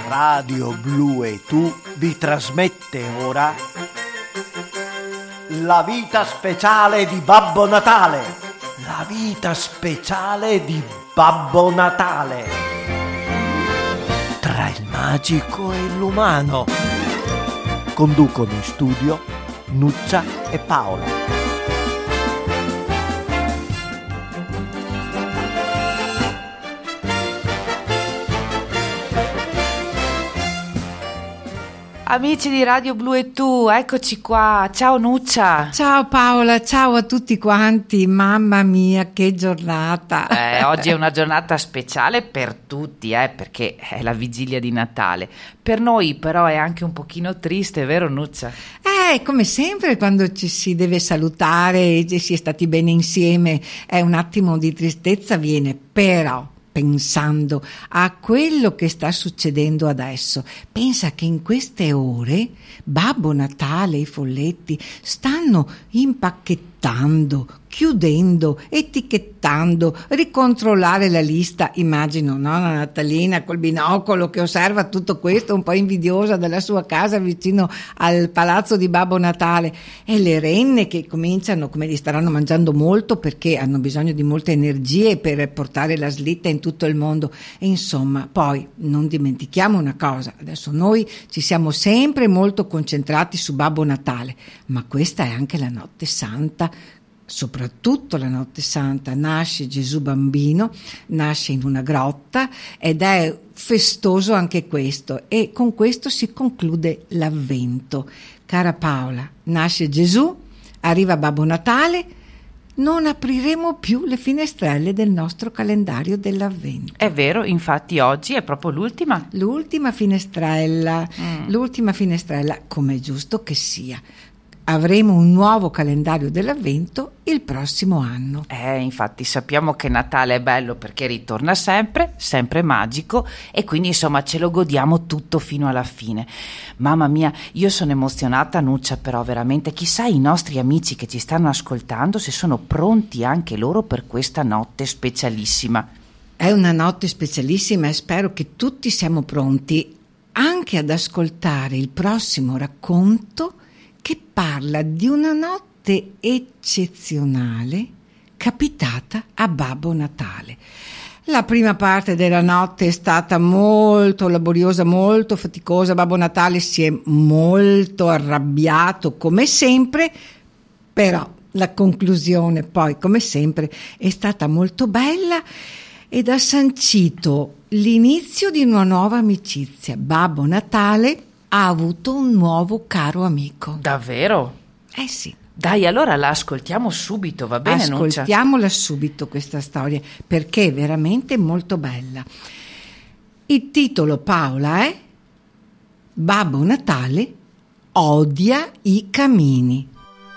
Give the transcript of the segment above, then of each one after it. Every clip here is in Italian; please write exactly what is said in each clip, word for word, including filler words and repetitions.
Radio Blu e Tu vi trasmette ora la vita speciale di Babbo Natale. La vita speciale di Babbo Natale. Tra il magico e l'umano. Conducono in studio Nuccia e Paola. Amici di Radio Blu e Tu, eccoci qua. Ciao Nuccia. Ciao Paola, ciao a tutti quanti. Mamma mia, che giornata. Eh, oggi è una giornata speciale per tutti, eh, perché è la vigilia di Natale. Per noi però è anche un pochino triste, vero Nuccia? Eh, come sempre quando ci si deve salutare e si è stati bene insieme, è un attimo di tristezza viene, però pensando a quello che sta succedendo adesso, pensa che in queste ore Babbo Natale e i folletti stanno impacchettando, chiudendo, etichettando, ricontrollare la lista. Immagino, no? La Natalina col binocolo che osserva tutto questo, un po' invidiosa della sua casa vicino al palazzo di Babbo Natale, e le renne che cominciano, come li staranno mangiando molto perché hanno bisogno di molte energie per portare la slitta in tutto il mondo. E insomma, poi non dimentichiamo una cosa, adesso noi ci siamo sempre molto concentrati su Babbo Natale, ma questa è anche la notte santa. Soprattutto la notte santa nasce Gesù bambino, nasce in una grotta ed è festoso anche questo, e con questo si conclude l'avvento. Cara Paola, nasce Gesù, arriva Babbo Natale, non apriremo più le finestrelle del nostro calendario dell'avvento. È vero, infatti oggi è proprio l'ultima. L'ultima finestrella, mm. l'ultima finestrella, come è giusto che sia. Avremo un nuovo calendario dell'avvento il prossimo anno. Eh, infatti sappiamo che Natale è bello perché ritorna sempre, sempre magico, e quindi insomma ce lo godiamo tutto fino alla fine. Mamma mia, io sono emozionata, Nuccia, però veramente chissà i nostri amici che ci stanno ascoltando se sono pronti anche loro per questa notte specialissima. È una notte specialissima e spero che tutti siamo pronti anche ad ascoltare il prossimo racconto che parla di una notte eccezionale capitata a Babbo Natale. La prima parte della notte è stata molto laboriosa, molto faticosa. Babbo Natale si è molto arrabbiato come sempre, però la conclusione poi come sempre è stata molto bella ed ha sancito l'inizio di una nuova amicizia. Babbo Natale ha avuto un nuovo caro amico. Davvero? Eh sì. Dai, allora la ascoltiamo subito, va bene, Nuccia? Ascoltiamola subito questa storia, perché è veramente molto bella. Il titolo, Paola, è Babbo Natale odia i camini.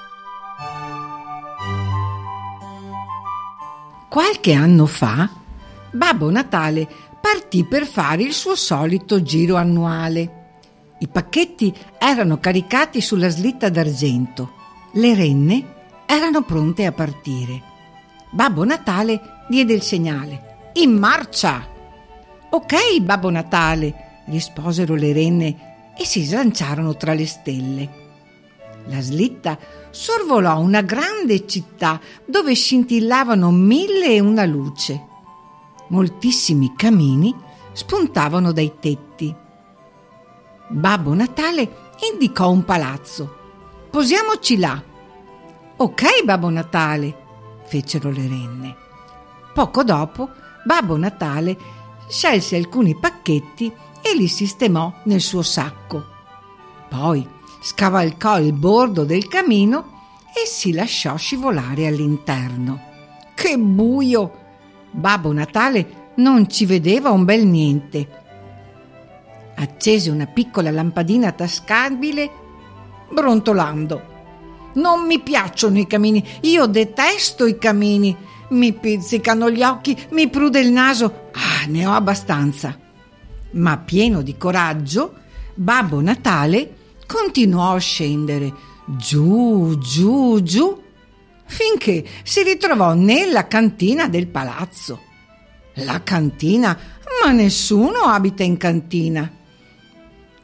Qualche anno fa, Babbo Natale partì per fare il suo solito giro annuale. I pacchetti erano caricati sulla slitta d'argento. Le renne erano pronte a partire. Babbo Natale diede il segnale. In marcia! Ok, Babbo Natale, risposero le renne e si slanciarono tra le stelle. La slitta sorvolò una grande città dove scintillavano mille e una luce. Moltissimi camini spuntavano dai tetti. Babbo Natale indicò un palazzo. Posiamoci là. Ok, Babbo Natale, fecero le renne. Poco dopo, Babbo Natale scelse alcuni pacchetti e li sistemò nel suo sacco. Poi scavalcò il bordo del camino e si lasciò scivolare all'interno. Che buio! Babbo Natale non ci vedeva un bel niente. Accese una piccola lampadina tascabile, brontolando. Non mi piacciono i camini, io detesto i camini. Mi pizzicano gli occhi, mi prude il naso. Ah, ne ho abbastanza. Ma pieno di coraggio, Babbo Natale continuò a scendere, giù, giù, giù, finché si ritrovò nella cantina del palazzo. La cantina? Ma nessuno abita in cantina.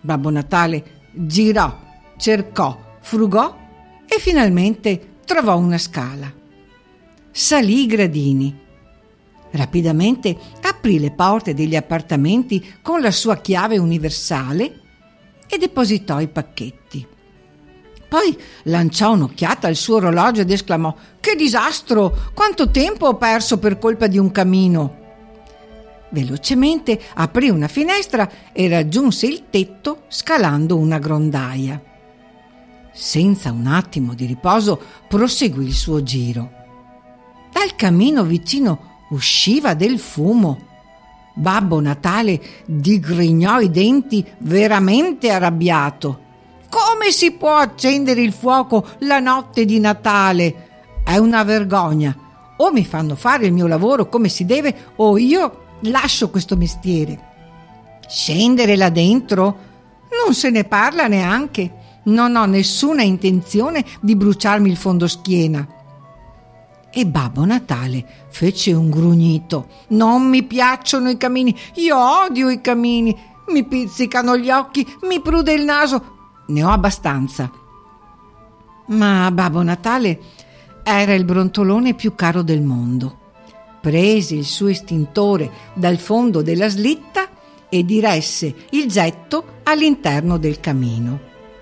Babbo Natale girò, cercò, frugò e finalmente trovò una scala. Salì i gradini. Rapidamente aprì le porte degli appartamenti con la sua chiave universale e depositò i pacchetti. Poi lanciò un'occhiata al suo orologio ed esclamò: «Che disastro! Quanto tempo ho perso per colpa di un camino!» Velocemente aprì una finestra e raggiunse il tetto scalando una grondaia. Senza un attimo di riposo proseguì il suo giro. Dal camino vicino usciva del fumo. Babbo Natale digrignò i denti veramente arrabbiato. «Come si può accendere il fuoco la notte di Natale? È una vergogna! O mi fanno fare il mio lavoro come si deve o io lascio questo mestiere. Scendere là dentro? Non se ne parla neanche. Non ho nessuna intenzione di bruciarmi il fondoschiena». E Babbo Natale fece un grugnito. «Non mi piacciono i camini, io odio i camini, mi pizzicano gli occhi, mi prude il naso, ne ho abbastanza». Ma Babbo Natale era il brontolone più caro del mondo. Prese il suo estintore dal fondo della slitta e diresse il getto all'interno del camino.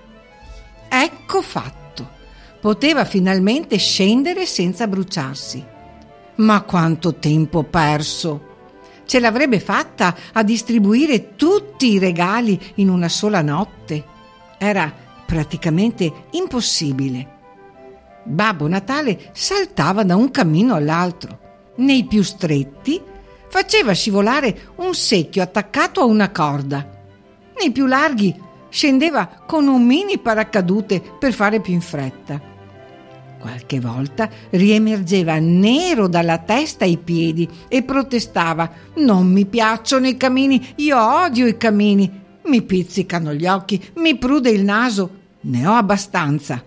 Ecco fatto. Poteva finalmente scendere senza bruciarsi. Ma quanto tempo perso! Ce l'avrebbe fatta a distribuire tutti i regali in una sola notte? Era praticamente impossibile. Babbo Natale saltava da un camino all'altro. Nei più stretti faceva scivolare un secchio attaccato a una corda. Nei più larghi scendeva con un mini paracadute per fare più in fretta. Qualche volta riemergeva nero dalla testa ai piedi e protestava: «Non mi piacciono i camini, io odio i camini, mi pizzicano gli occhi, mi prude il naso, ne ho abbastanza».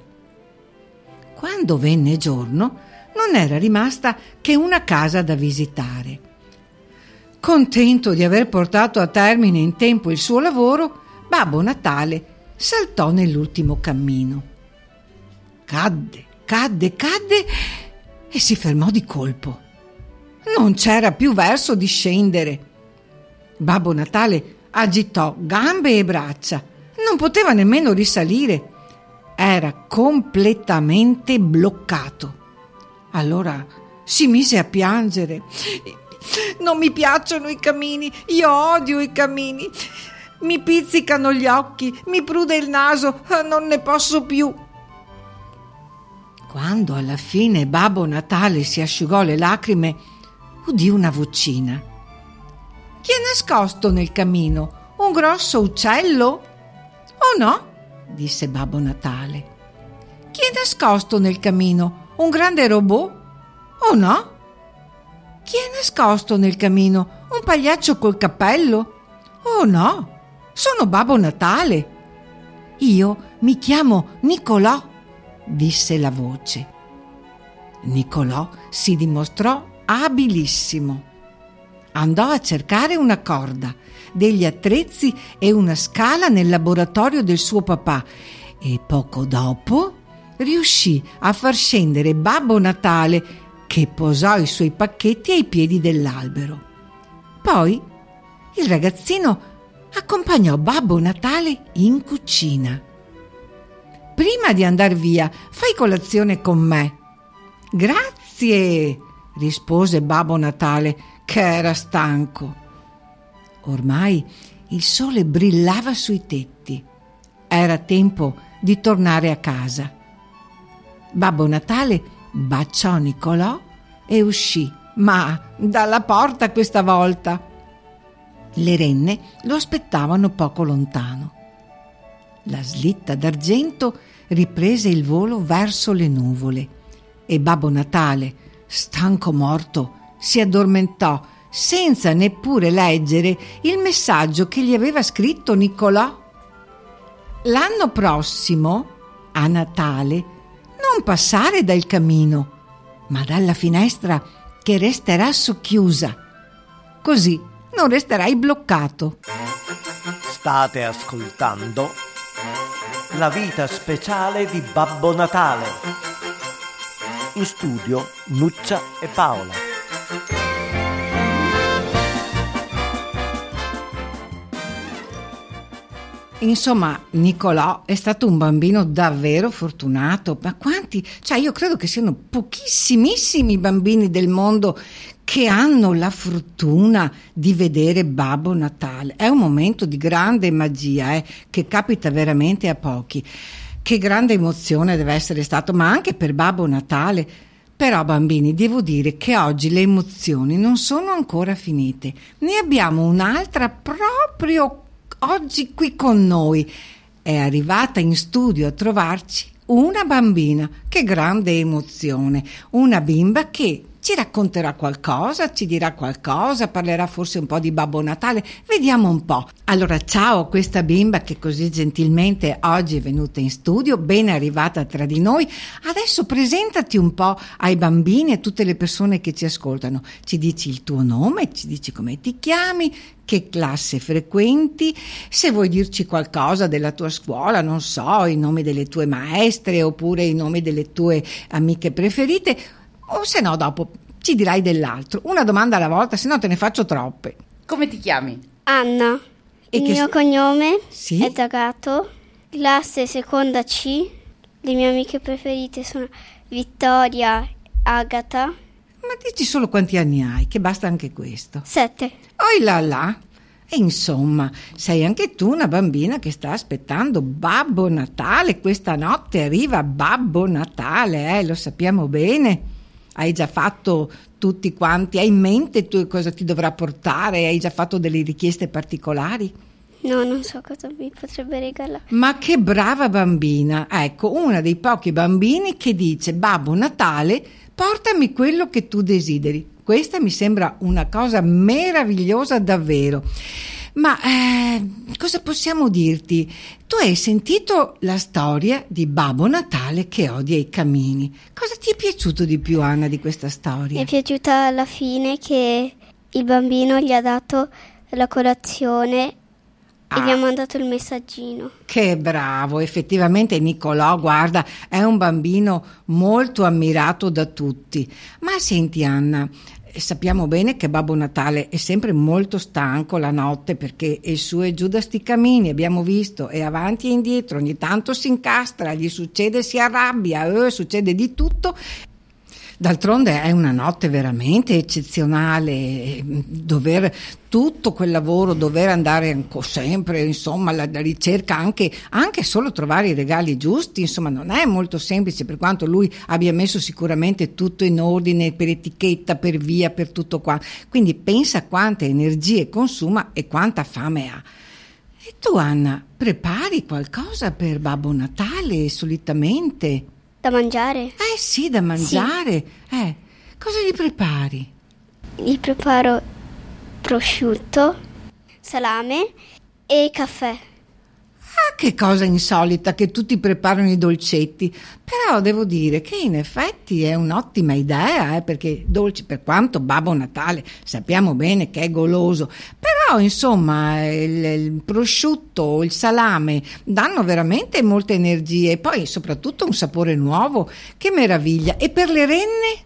Quando venne giorno non era rimasta che una casa da visitare. Contento di aver portato a termine in tempo il suo lavoro, Babbo Natale saltò nell'ultimo cammino. Cadde, cadde, cadde e si fermò di colpo. Non c'era più verso di scendere. Babbo Natale agitò gambe e braccia. Non poteva nemmeno risalire. Era completamente bloccato. Allora si mise a piangere. «Non mi piacciono i camini, io odio i camini. Mi pizzicano gli occhi, mi prude il naso, non ne posso più». Quando alla fine Babbo Natale si asciugò le lacrime, udì una vocina. «Chi è nascosto nel camino? Un grosso uccello?» «Oh no», disse Babbo Natale. «Chi è nascosto nel camino? Un grande robot?» «Oh no». «Chi è nascosto nel camino? Un pagliaccio col cappello?» «Oh no, sono Babbo Natale». «Io mi chiamo Nicolò», disse la voce. Nicolò si dimostrò abilissimo. Andò a cercare una corda, degli attrezzi e una scala nel laboratorio del suo papà e poco dopo riuscì a far scendere Babbo Natale, che posò i suoi pacchetti ai piedi dell'albero. Poi il ragazzino accompagnò Babbo Natale in cucina. «Prima di andar via, fai colazione con me». «Grazie», rispose Babbo Natale, che era stanco. Ormai il sole brillava sui tetti. Era tempo di tornare a casa. Babbo Natale baciò Nicolò e uscì, ma dalla porta questa volta. Le renne lo aspettavano poco lontano. La slitta d'argento riprese il volo verso le nuvole e Babbo Natale, stanco morto, si addormentò senza neppure leggere il messaggio che gli aveva scritto Nicolò. «L'anno prossimo, a Natale, non passare dal camino, ma dalla finestra che resterà socchiusa. Così non resterai bloccato». State ascoltando La vita speciale di Babbo Natale. In studio Nuccia e Paola. Insomma, Nicolò è stato un bambino davvero fortunato. Ma quanti? Cioè, io credo che siano pochissimissimi bambini del mondo che hanno la fortuna di vedere Babbo Natale. È un momento di grande magia, eh, che capita veramente a pochi. Che grande emozione deve essere stato, ma anche per Babbo Natale. Però, bambini, devo dire che oggi le emozioni non sono ancora finite. Ne abbiamo un'altra proprio oggi qui con noi. È arrivata in studio a trovarci una bambina. Che grande emozione! Una bimba che ci racconterà qualcosa, ci dirà qualcosa, parlerà forse un po' di Babbo Natale. Vediamo un po'. Allora, ciao a questa bimba che così gentilmente oggi è venuta in studio, ben arrivata tra di noi. Adesso presentati un po' ai bambini e a tutte le persone che ci ascoltano. Ci dici il tuo nome, ci dici come ti chiami, che classe frequenti, se vuoi dirci qualcosa della tua scuola, non so, i nomi delle tue maestre oppure i nomi delle tue amiche preferite, o se no dopo ci dirai dell'altro. Una domanda alla volta, se no te ne faccio troppe. Come ti chiami? Anna. E Il che mio s- cognome Sì? è Zagato, classe seconda C. Le mie amiche preferite sono Vittoria e Agata. Ma dici solo quanti anni hai, che basta anche questo. Sette. Oh là là. E insomma, sei anche tu una bambina che sta aspettando Babbo Natale. Questa notte arriva Babbo Natale, eh, lo sappiamo bene. Hai già fatto tutti quanti, hai in mente tu cosa ti dovrà portare? Hai già fatto delle richieste particolari? No, non so cosa mi potrebbe regalare. Ma che brava bambina! Ecco, una dei pochi bambini che dice: Babbo Natale, portami quello che tu desideri. Questa mi sembra una cosa meravigliosa davvero. Ma eh, cosa possiamo dirti? Tu hai sentito la storia di Babbo Natale che odia i camini. Cosa ti è piaciuto di più, Anna, di questa Mi storia? è piaciuta alla fine che il bambino gli ha dato la colazione Ah. e gli ha mandato il messaggino. Che bravo, effettivamente Nicolò, guarda, è un bambino molto ammirato da tutti. Ma senti, Anna, sappiamo bene che Babbo Natale è sempre molto stanco la notte perché è su e giù da sti camini, abbiamo visto, è avanti e indietro, ogni tanto si incastra, gli succede, si arrabbia, eh, succede di tutto. D'altronde è una notte veramente eccezionale, dover tutto quel lavoro, dover andare anco sempre, insomma, alla alla ricerca, anche, anche solo trovare i regali giusti, insomma, non è molto semplice, per quanto lui abbia messo sicuramente tutto in ordine, per etichetta, per via, per tutto qua. Quindi pensa quante energie consuma e quanta fame ha. E tu, Anna, prepari qualcosa per Babbo Natale solitamente? Da mangiare? Eh sì, da mangiare. Eh, cosa gli prepari? Gli preparo prosciutto, salame e caffè. Ah, che cosa insolita che tutti preparano i dolcetti. Però devo dire che in effetti è un'ottima idea, eh, perché dolci, per quanto Babbo Natale sappiamo bene che è goloso, però insomma il, il prosciutto, il salame danno veramente molte energie e poi soprattutto un sapore nuovo. Che meraviglia! E per le renne?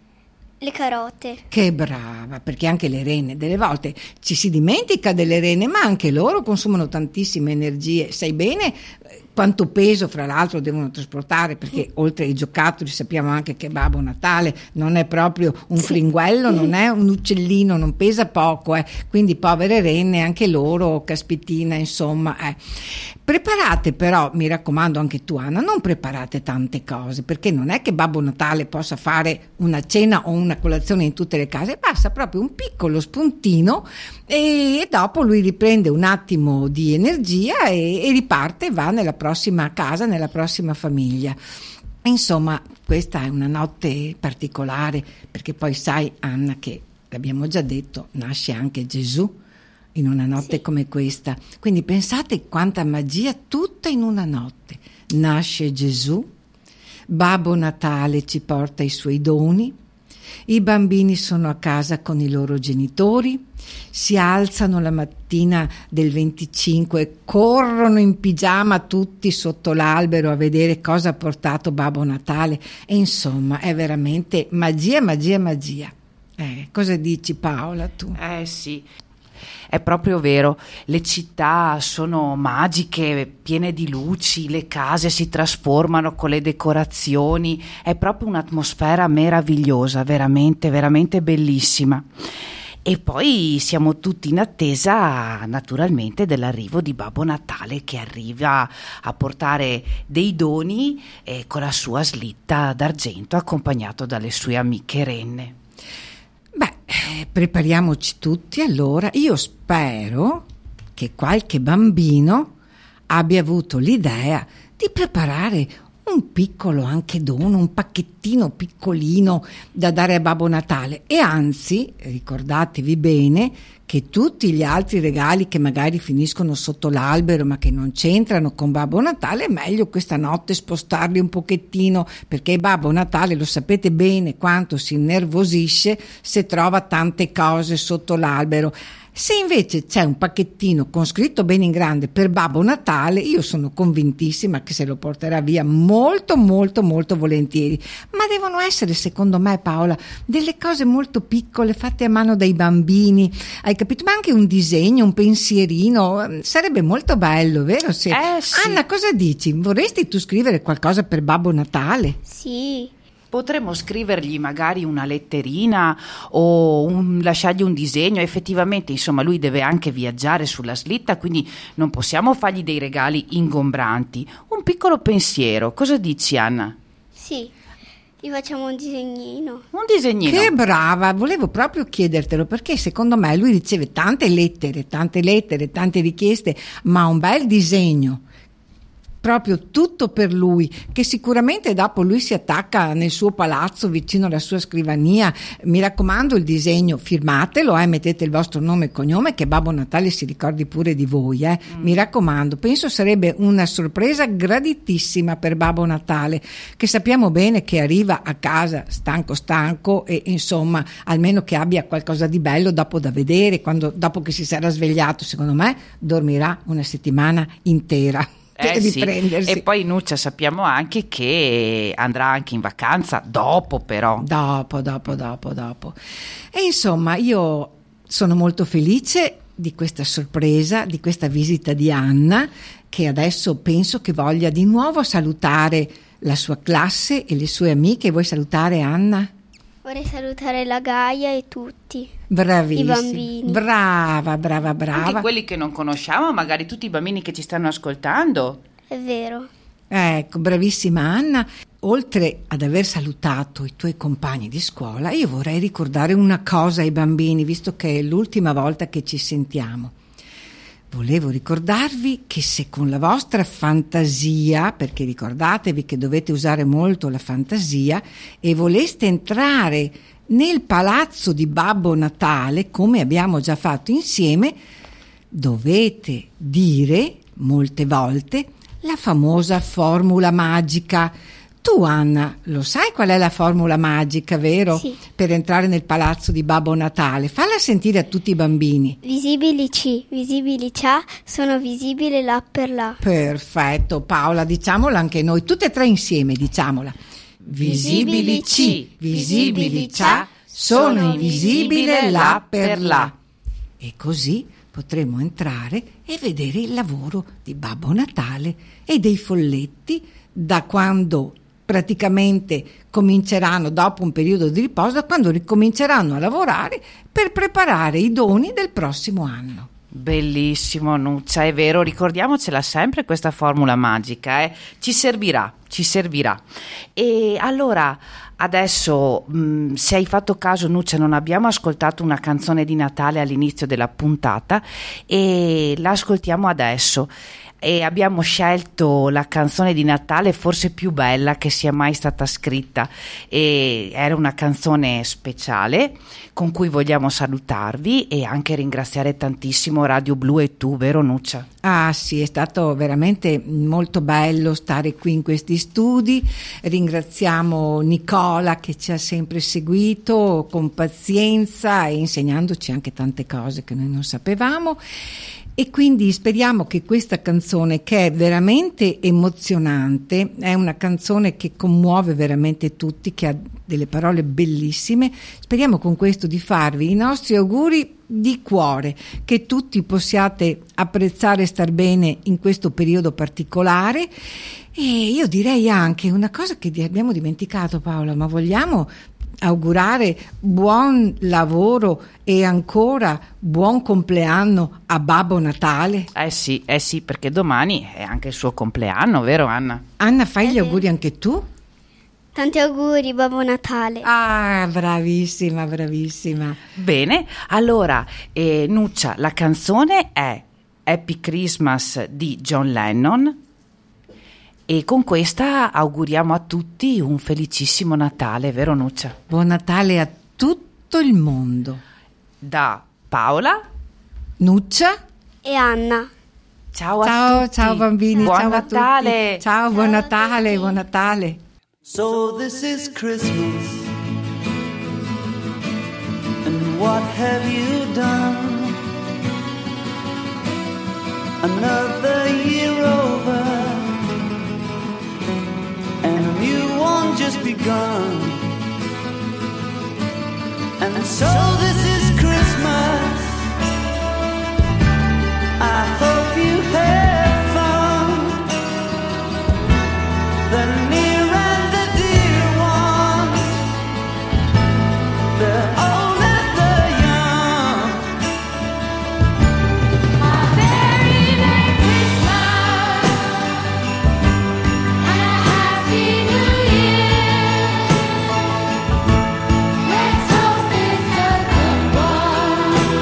Le carote. Che brava, perché anche le renne, delle volte ci si dimentica delle renne, ma anche loro consumano tantissime energie. Sai bene quanto peso, fra l'altro, devono trasportare, perché oltre ai giocattoli sappiamo anche che Babbo Natale non è proprio un fringuello, non è un uccellino, non pesa poco, eh. Quindi povere renne, anche loro, caspitina, insomma. Eh. Preparate però, mi raccomando anche tu, Anna, non preparate tante cose, perché non è che Babbo Natale possa fare una cena o una colazione in tutte le case, basta proprio un piccolo spuntino e, e dopo lui riprende un attimo di energia e, e riparte e va nella prossima casa, nella prossima famiglia. Insomma, questa è una notte particolare, perché poi sai, Anna, che l'abbiamo già detto, nasce anche Gesù in una notte sì. come questa. Quindi pensate quanta magia tutta in una notte. Nasce Gesù, Babbo Natale ci porta i suoi doni, I bambini sono a casa con i loro genitori, si alzano la mattina del venticinque, corrono in pigiama tutti sotto l'albero a vedere cosa ha portato Babbo Natale e insomma è veramente magia, magia, magia. Eh, cosa dici Paola tu? Eh sì, è proprio vero, le città sono magiche, piene di luci, le case si trasformano con le decorazioni, è proprio un'atmosfera meravigliosa, veramente, veramente bellissima. E poi siamo tutti in attesa naturalmente dell'arrivo di Babbo Natale, che arriva a portare dei doni eh, con la sua slitta d'argento accompagnato dalle sue amiche renne. Beh, eh, prepariamoci tutti allora. Io spero che qualche bambino abbia avuto l'idea di preparare un piccolo anche dono, un pacchettino piccolino da dare a Babbo Natale, e anzi ricordatevi bene che tutti gli altri regali che magari finiscono sotto l'albero ma che non c'entrano con Babbo Natale è meglio questa notte spostarli un pochettino, perché Babbo Natale lo sapete bene quanto si innervosisce se trova tante cose sotto l'albero. Se invece c'è un pacchettino con scritto bene in grande per Babbo Natale, io sono convintissima che se lo porterà via molto molto molto volentieri. Ma devono essere, secondo me Paola, delle cose molto piccole fatte a mano dai bambini, hai capito? Ma anche un disegno, un pensierino, sarebbe molto bello, vero? Se... Eh, sì. Anna, cosa dici? Vorresti tu scrivere qualcosa per Babbo Natale? Sì. Potremmo scrivergli magari una letterina o un, lasciargli un disegno. Effettivamente, insomma, lui deve anche viaggiare sulla slitta, quindi non possiamo fargli dei regali ingombranti. Un piccolo pensiero. Cosa dici, Anna? Sì, gli facciamo un disegnino. Un disegnino. Che brava, volevo proprio chiedertelo, perché secondo me lui riceve tante lettere, tante lettere, tante richieste, ma un bel disegno, proprio tutto per lui, che sicuramente dopo lui si attacca nel suo palazzo vicino alla sua scrivania. Mi raccomando, il disegno firmatelo, eh, mettete il vostro nome e cognome, che Babbo Natale si ricordi pure di voi, eh. Mm. Mi raccomando, penso sarebbe una sorpresa graditissima per Babbo Natale, che sappiamo bene che arriva a casa stanco stanco e insomma almeno che abbia qualcosa di bello dopo da vedere, quando, dopo che si sarà svegliato. Secondo me dormirà una settimana intera. Eh sì. E poi Nuccia sappiamo anche che andrà anche in vacanza dopo, però dopo, dopo, dopo, dopo. E insomma io sono molto felice di questa sorpresa, di questa visita di Anna, che adesso penso che voglia di nuovo salutare la sua classe e le sue amiche. Vuoi salutare, Anna? Vorrei salutare la Gaia e tutti. Bravissima. I bambini. Brava, brava, brava. Anche quelli che non conosciamo, magari tutti i bambini che ci stanno ascoltando. È vero. Ecco, bravissima Anna. Oltre ad aver salutato i tuoi compagni di scuola, io vorrei ricordare una cosa ai bambini, visto che è l'ultima volta che ci sentiamo. Volevo ricordarvi che se con la vostra fantasia, perché ricordatevi che dovete usare molto la fantasia, e voleste entrare nel palazzo di Babbo Natale, come abbiamo già fatto insieme, dovete dire molte volte la famosa formula magica. Tu, Anna, lo sai qual è la formula magica, vero? Sì. Per entrare nel palazzo di Babbo Natale. Falla sentire a tutti i bambini. Visibili C, visibili cià, sono visibili là per là. Perfetto, Paola, diciamola anche noi, tutte e tre insieme, diciamola. Visibili C, visibili cià, sono invisibili là per là. E così potremo entrare e vedere il lavoro di Babbo Natale e dei folletti, da quando praticamente cominceranno, dopo un periodo di riposo, da quando ricominceranno a lavorare per preparare i doni del prossimo anno. Bellissimo, Nuccia, è vero, ricordiamocela sempre questa formula magica, eh? Ci servirà, ci servirà. E allora, adesso, mh, se hai fatto caso, Nuccia, non abbiamo ascoltato una canzone di Natale all'inizio della puntata e la ascoltiamo adesso. e abbiamo scelto la canzone di Natale forse più bella che sia mai stata scritta, e era una canzone speciale con cui vogliamo salutarvi e anche ringraziare tantissimo Radio Blu e tu, vero Nuccia? Ah sì, è stato veramente molto bello stare qui in questi studi. Ringraziamo Nicola che ci ha sempre seguito con pazienza e insegnandoci anche tante cose che noi non sapevamo. E quindi speriamo che questa canzone, che è veramente emozionante, è una canzone che commuove veramente tutti, che ha delle parole bellissime, speriamo con questo di farvi i nostri auguri di cuore, che tutti possiate apprezzare e star bene in questo periodo particolare. E io direi anche una cosa che abbiamo dimenticato, Paola, ma vogliamo augurare buon lavoro e ancora buon compleanno a Babbo Natale? Eh sì, eh sì, perché domani è anche il suo compleanno, vero Anna? Anna, fai Eh gli sì. auguri anche tu? Tanti auguri, Babbo Natale. Ah, bravissima, bravissima. Bene, allora eh, Nuccia, la canzone è Happy Christmas di John Lennon e con questa auguriamo a tutti un felicissimo Natale, vero Nuccia? Buon Natale a tutto il mondo. Da Paola, Nuccia? E Anna. ciao a Ciao, tutti. ciao bambini, Buon ciao a Natale. tutti. Ciao, buon Natale, buon Natale. So this is Christmas, and what have you done? Another year over, and a new one just begun. And so this is Christmas, I hope you have fun. The near and the dear ones, the old and the young. A very Merry Christmas and a Happy New Year. Let's hope it's a good one.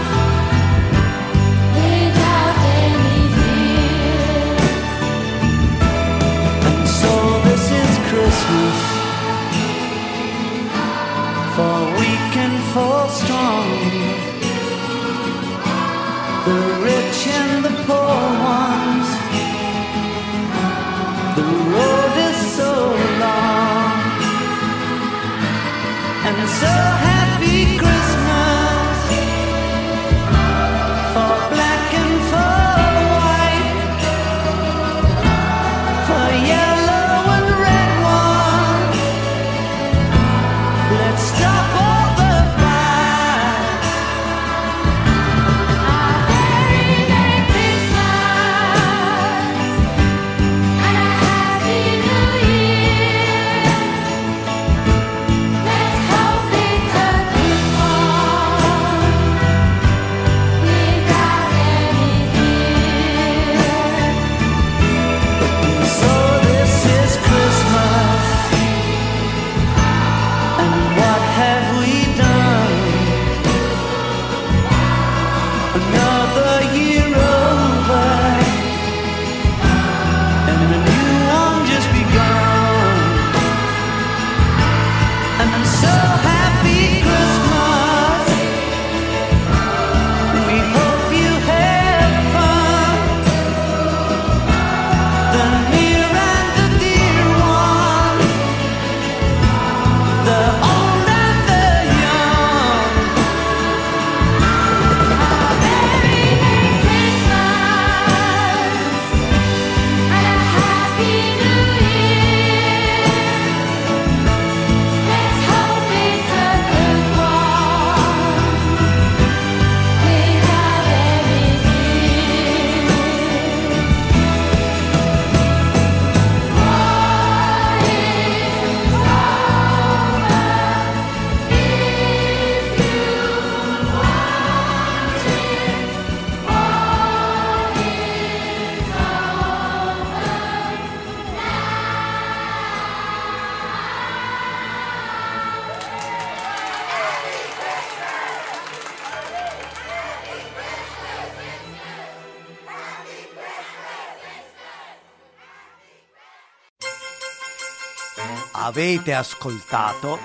Avete ascoltato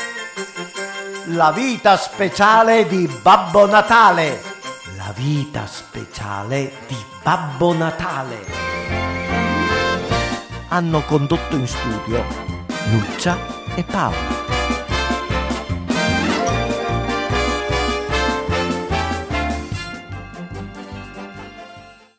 La vita speciale di Babbo Natale. La vita speciale di Babbo Natale. Hanno condotto in studio Nuccia e Paola.